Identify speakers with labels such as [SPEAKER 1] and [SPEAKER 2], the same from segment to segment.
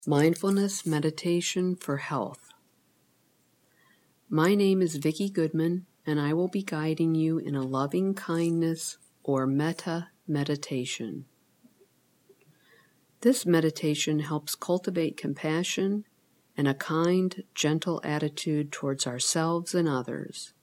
[SPEAKER 1] Mindfulness Meditation for Health. My name is Vicki Goodman, and I will be guiding you in a loving kindness or metta meditation. This meditation helps cultivate compassion and a kind, gentle attitude towards ourselves and others.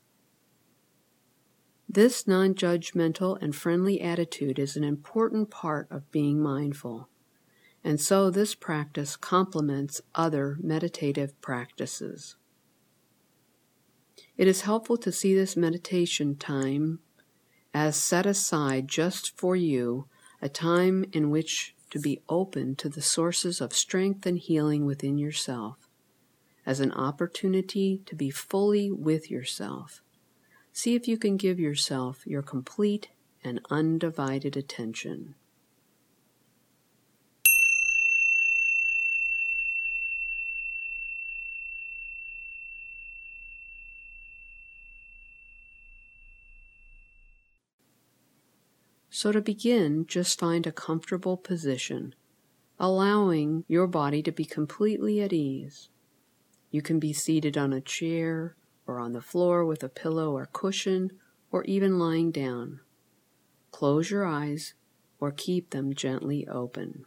[SPEAKER 1] This non-judgmental and friendly attitude is an important part of being mindful. And so this practice complements other meditative practices. It is helpful to see this meditation time as set aside just for you, a time in which to be open to the sources of strength and healing within yourself, as an opportunity to be fully with yourself. See if you can give yourself your complete and undivided attention. So to begin, just find a comfortable position, allowing your body to be completely at ease. You can be seated on a chair or on the floor with a pillow or cushion, or even lying down. Close your eyes or keep them gently open.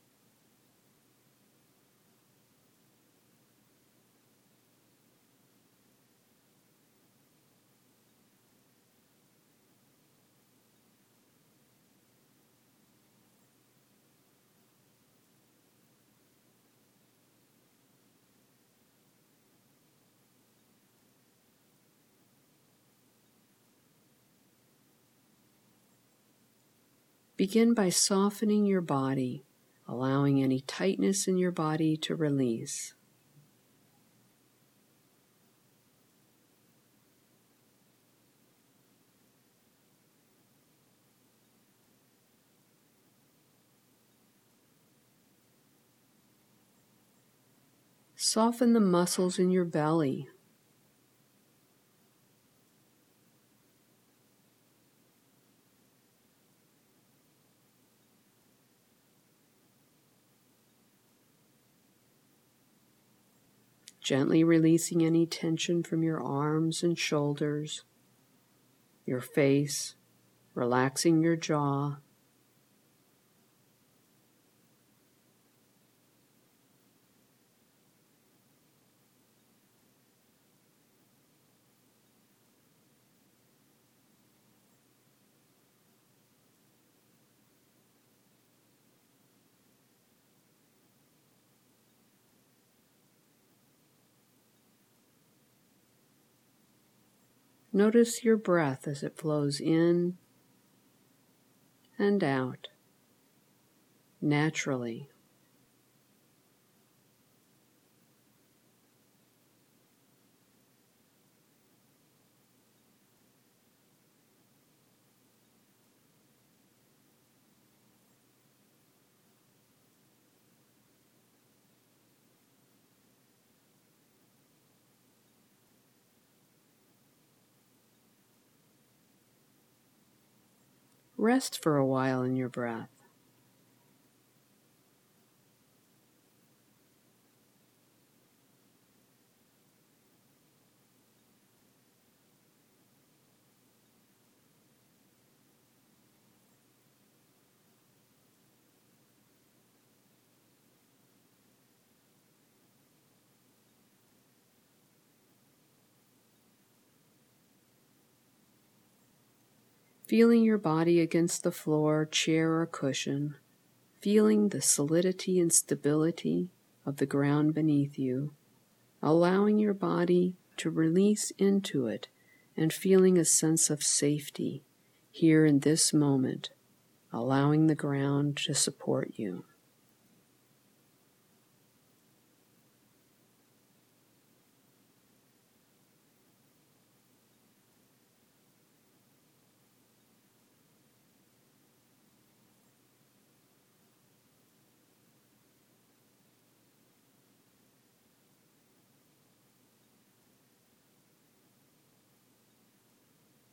[SPEAKER 1] Begin by softening your body, allowing any tightness in your body to release. Soften the muscles in your belly. Gently releasing any tension from your arms and shoulders, your face, relaxing your jaw. Notice your breath as it flows in and out, naturally. Rest for a while in your breath. Feeling your body against the floor, chair, or cushion, feeling the solidity and stability of the ground beneath you, allowing your body to release into it and feeling a sense of safety here in this moment, allowing the ground to support you.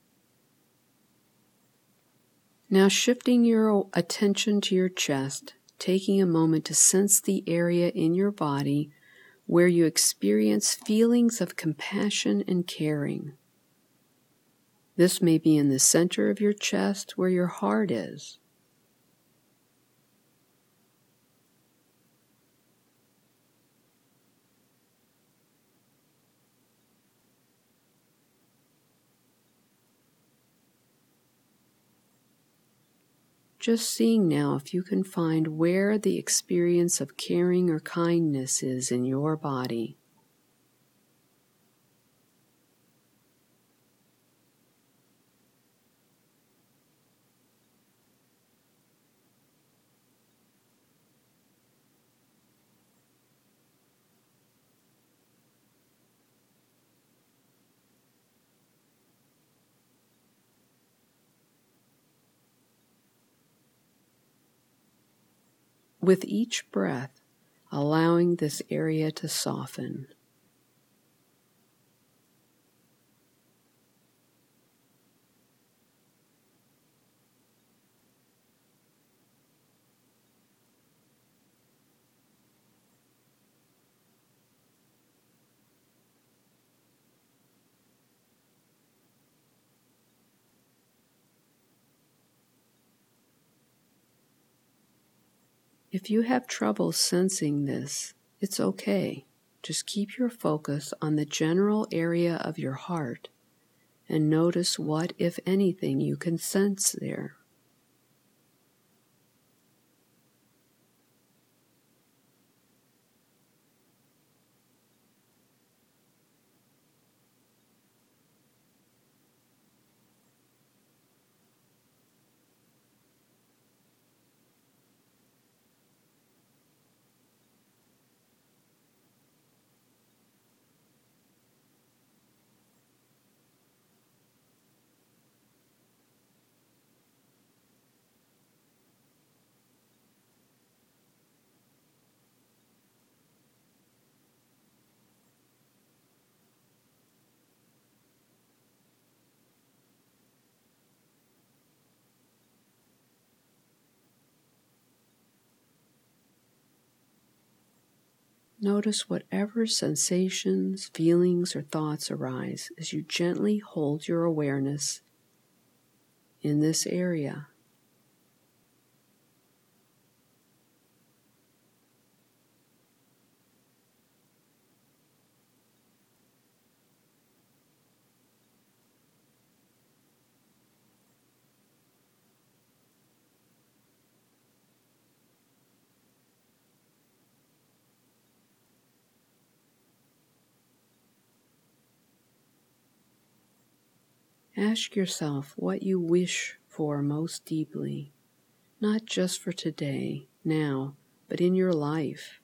[SPEAKER 1] Now shifting your attention to your chest taking a moment to sense the area in your body where you experience feelings of compassion and caring. This may be in the center of your chest where your heart is. Just seeing now if you can find where the experience of caring or kindness is in your body. With each breath, allowing this area to soften. If you have trouble sensing this, it's okay. Just keep your focus on the general area of your heart and notice what, if anything, you can sense there. Notice whatever sensations, feelings, or thoughts arise as you gently hold your awareness in this area. Ask yourself what you wish for most deeply, not just for today, now, but in your life.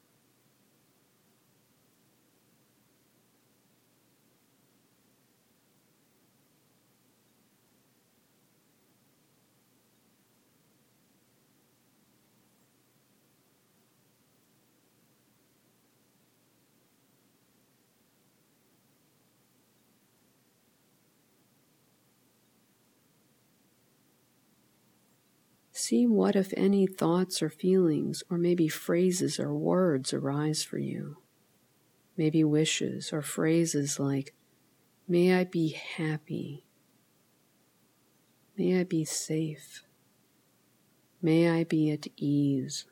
[SPEAKER 1] See what, if any, thoughts or feelings, or maybe phrases or words arise for you. Maybe wishes or phrases like, "May I be happy. May I be safe. May I be at ease."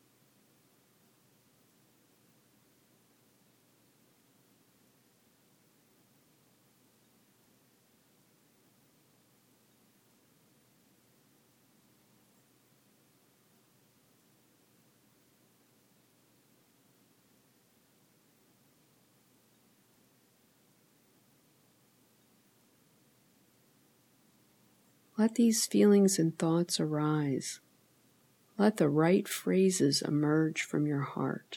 [SPEAKER 1] Let these feelings and thoughts arise. Let the right phrases emerge from your heart.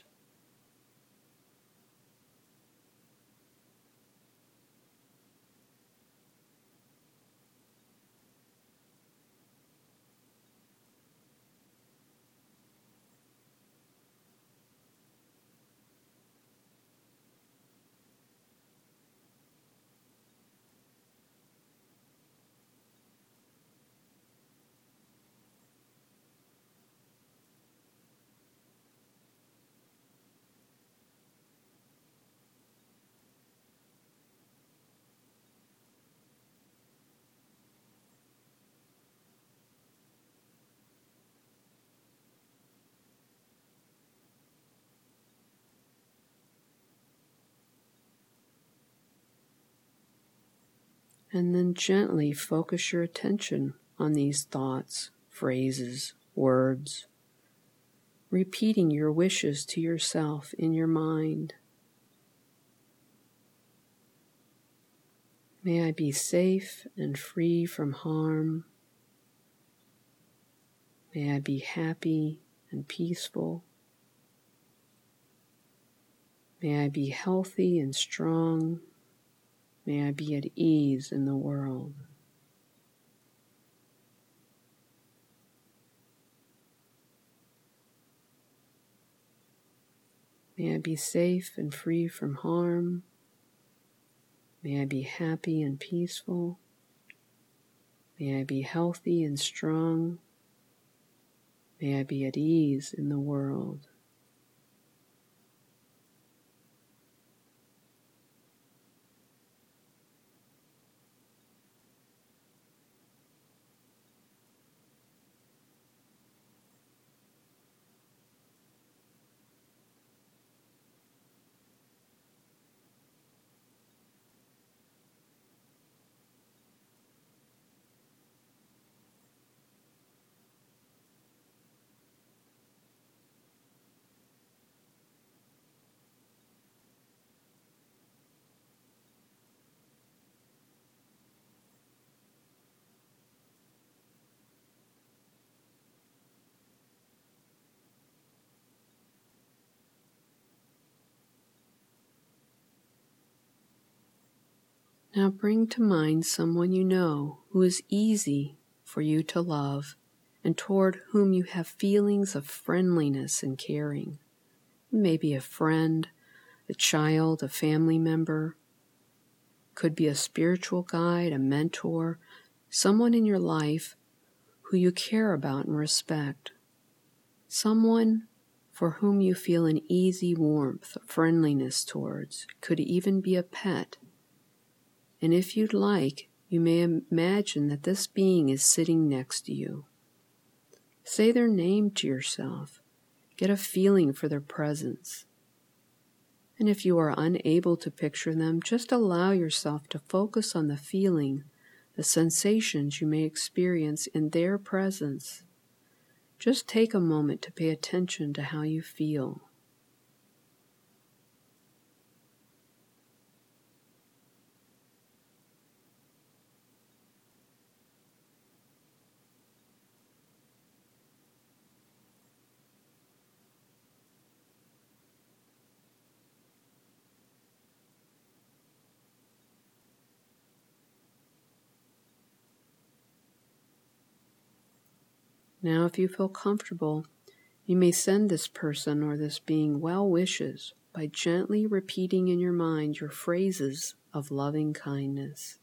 [SPEAKER 1] And then gently focus your attention on these thoughts, phrases, words, repeating your wishes to yourself in your mind. May I be safe and free from harm. May I be happy and peaceful. May I be healthy and strong. May I be at ease in the world. May I be safe and free from harm. May I be happy and peaceful. May I be healthy and strong. May I be at ease in the world. Now bring to mind someone you know who is easy for you to love and toward whom you have feelings of friendliness and caring. It may be a friend, a child, a family member. Could be a spiritual guide, a mentor, someone in your life who you care about and respect. Someone for whom you feel an easy warmth, friendliness towards. Could even be a pet. And if you'd like, you may imagine that this being is sitting next to you. Say their name to yourself. Get a feeling for their presence. And if you are unable to picture them, just allow yourself to focus on the feeling, the sensations you may experience in their presence. Just take a moment to pay attention to how you feel. Now, if you feel comfortable, you may send this person or this being well wishes by gently repeating in your mind your phrases of loving kindness.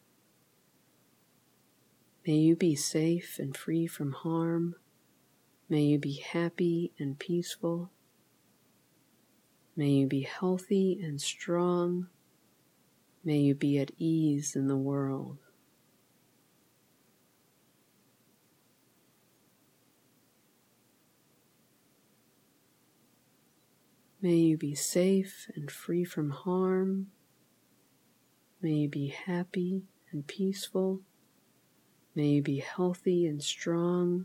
[SPEAKER 1] May you be safe and free from harm. May you be happy and peaceful. May you be healthy and strong. May you be at ease in the world. May you be safe and free from harm. May you be happy and peaceful. May you be healthy and strong.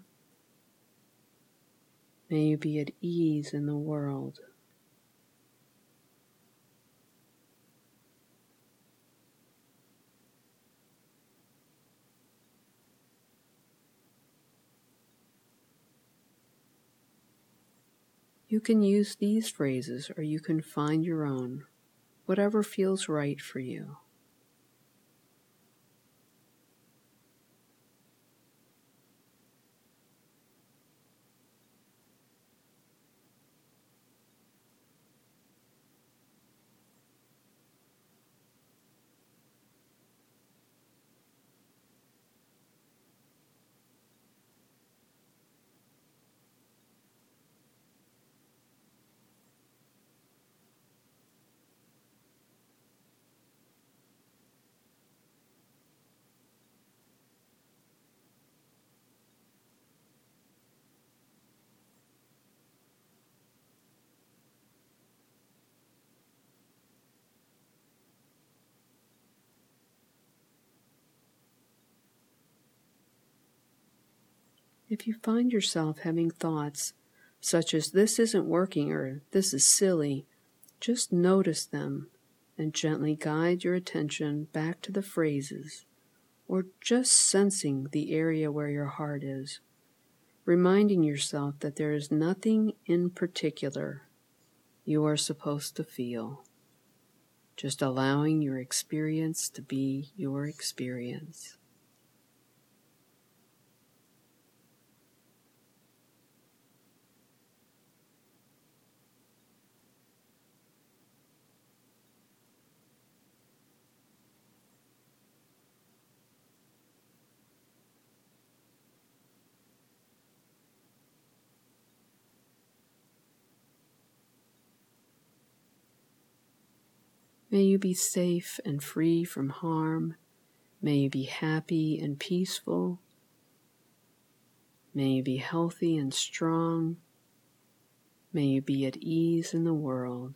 [SPEAKER 1] May you be at ease in the world. You can use these phrases or you can find your own, whatever feels right for you. If you find yourself having thoughts such as this isn't working or this is silly, just notice them and gently guide your attention back to the phrases or just sensing the area where your heart is, reminding yourself that there is nothing in particular you are supposed to feel, just allowing your experience to be your experience. May you be safe and free from harm. May you be happy and peaceful. May you be healthy and strong. May you be at ease in the world.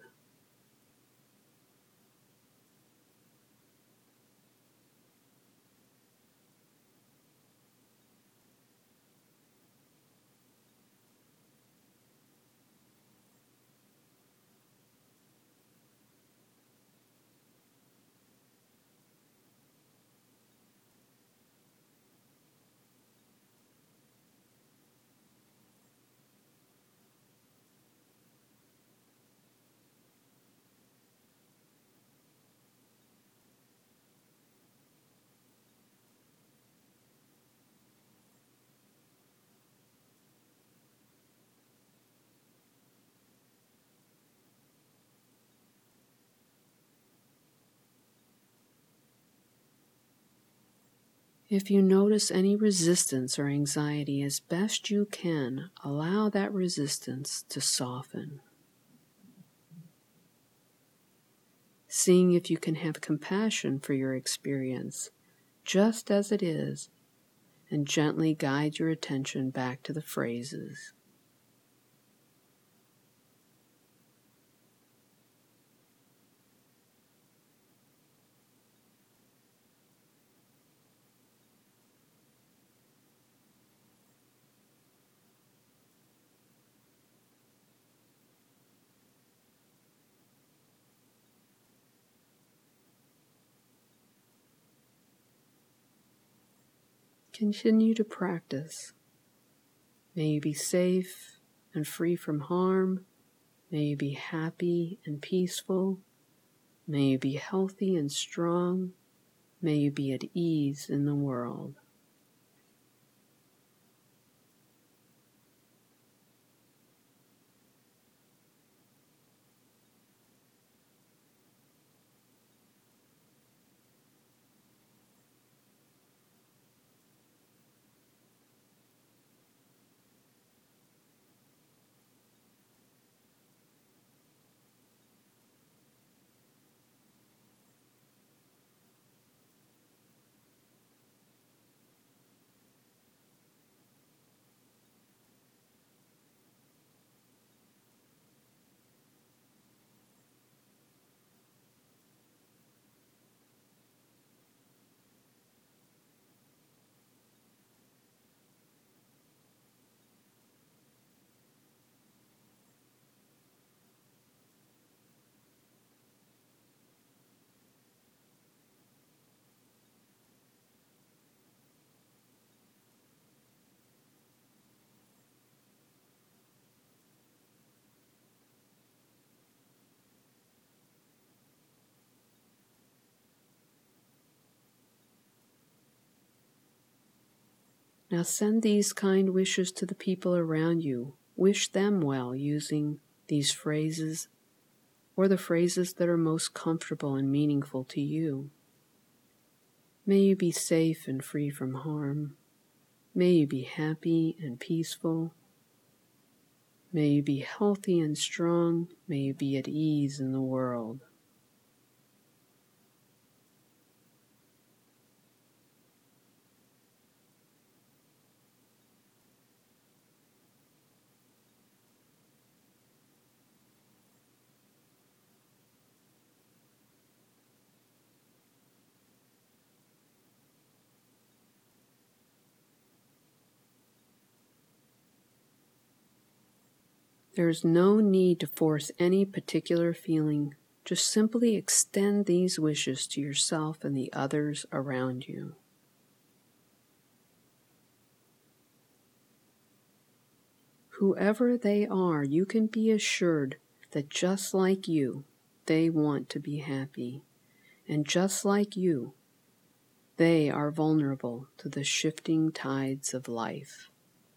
[SPEAKER 1] If you notice any resistance or anxiety, as best you can, allow that resistance to soften. Seeing if you can have compassion for your experience, just as it is, and gently guide your attention back to the phrases. Continue to practice. May you be safe and free from harm. May you be happy and peaceful. May you be healthy and strong. May you be at ease in the world. Now send these kind wishes to the people around you. Wish them well using these phrases or the phrases that are most comfortable and meaningful to you. May you be safe and free from harm. May you be happy and peaceful. May you be healthy and strong. May you be at ease in the world. There is no need to force any particular feeling. Just simply extend these wishes to yourself and the others around you. Whoever they are, you can be assured that just like you, they want to be happy. And just like you, they are vulnerable to the shifting tides of life.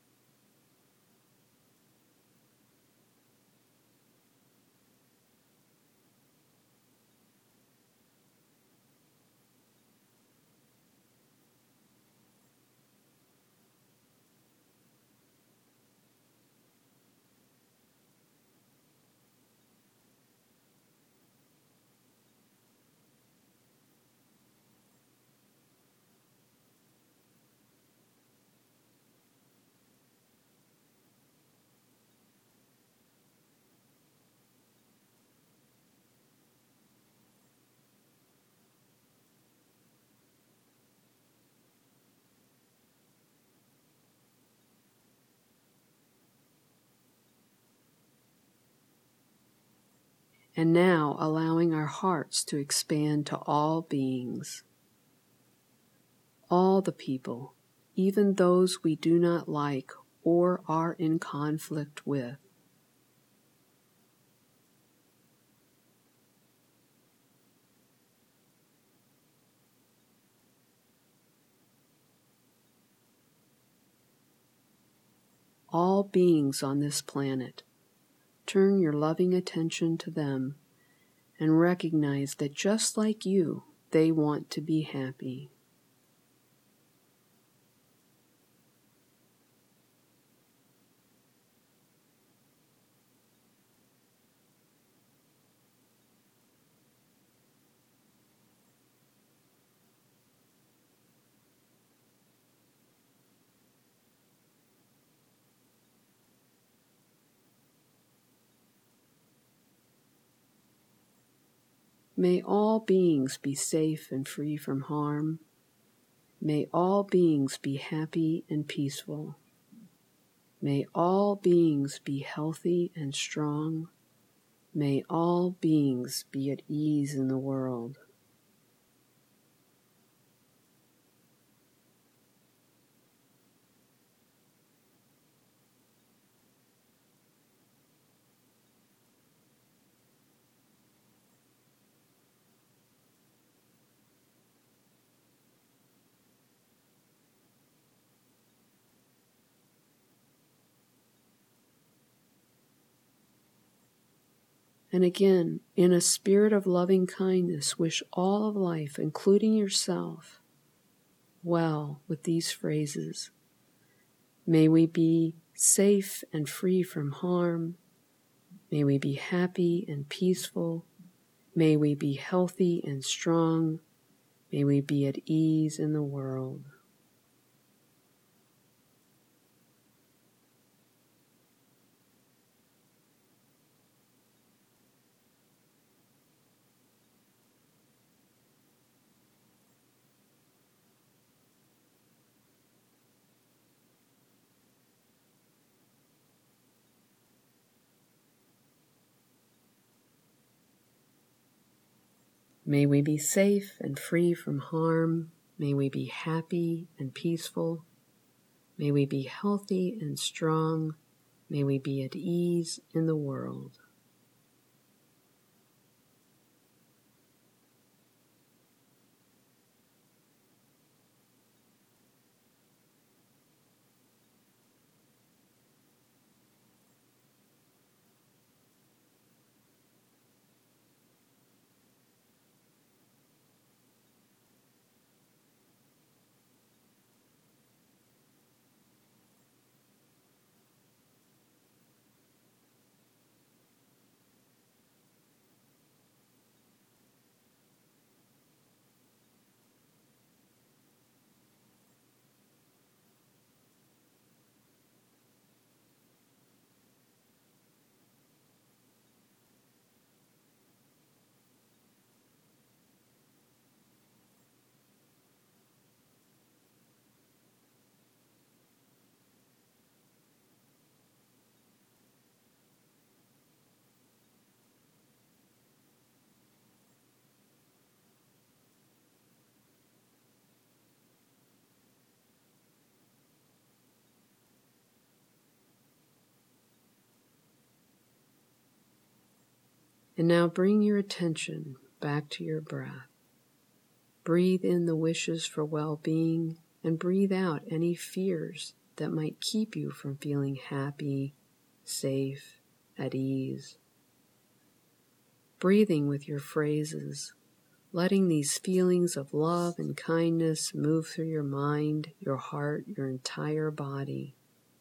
[SPEAKER 1] And now allowing our hearts to expand to all beings, all the people, even those we do not like or are in conflict with. All beings on this planet. Turn your loving attention to them and recognize that just like you, they want to be happy. May all beings be safe and free from harm. May all beings be happy and peaceful. May all beings be healthy and strong. May all beings be at ease in the world. And again, in a spirit of loving kindness, wish all of life, including yourself, well with these phrases. May we be safe and free from harm. May we be happy and peaceful. May we be healthy and strong. May we be at ease in the world. May we be safe and free from harm. May we be happy and peaceful. May we be healthy and strong. May we be at ease in the world. And now bring your attention back to your breath. Breathe in the wishes for well-being and breathe out any fears that might keep you from feeling happy, safe, at ease. Breathing with your phrases, letting these feelings of love and kindness move through your mind, your heart, your entire body.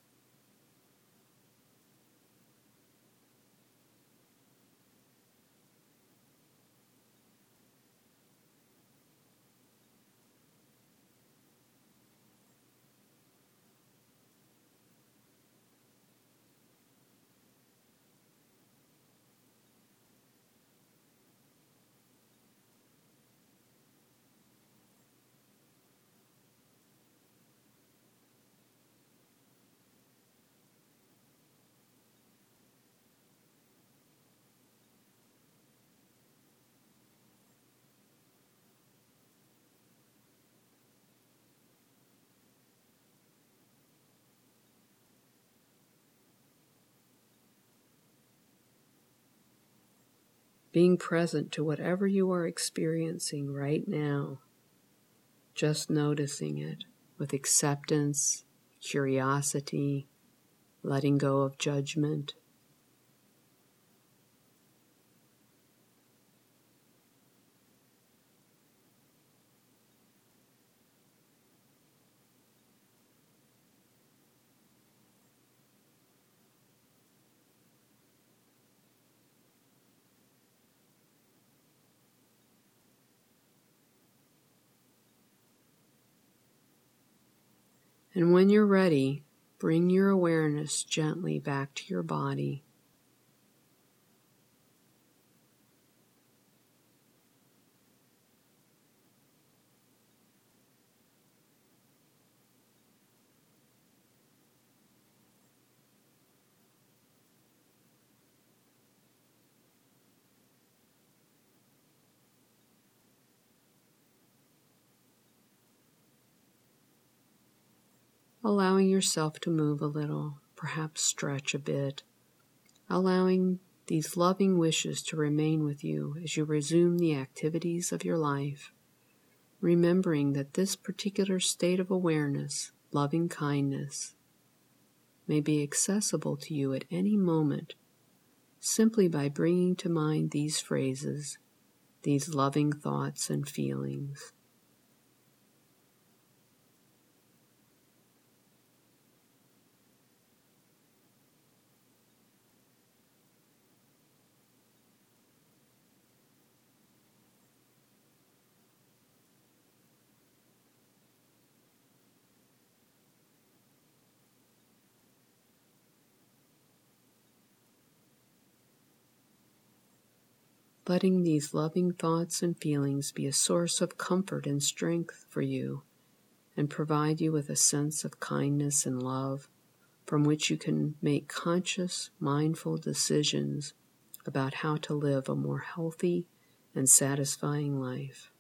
[SPEAKER 1] Being present to whatever you are experiencing right now, just noticing it with acceptance, curiosity, letting go of judgment. And when you're ready, bring your awareness gently back to your body. Allowing yourself to move a little, perhaps stretch a bit, allowing these loving wishes to remain with you as you resume the activities of your life, remembering that this particular state of awareness, loving kindness, may be accessible to you at any moment simply by bringing to mind these phrases, these loving thoughts and feelings. Letting these loving thoughts and feelings be a source of comfort and strength for you and provide you with a sense of kindness and love from which you can make conscious, mindful decisions about how to live a more healthy and satisfying life.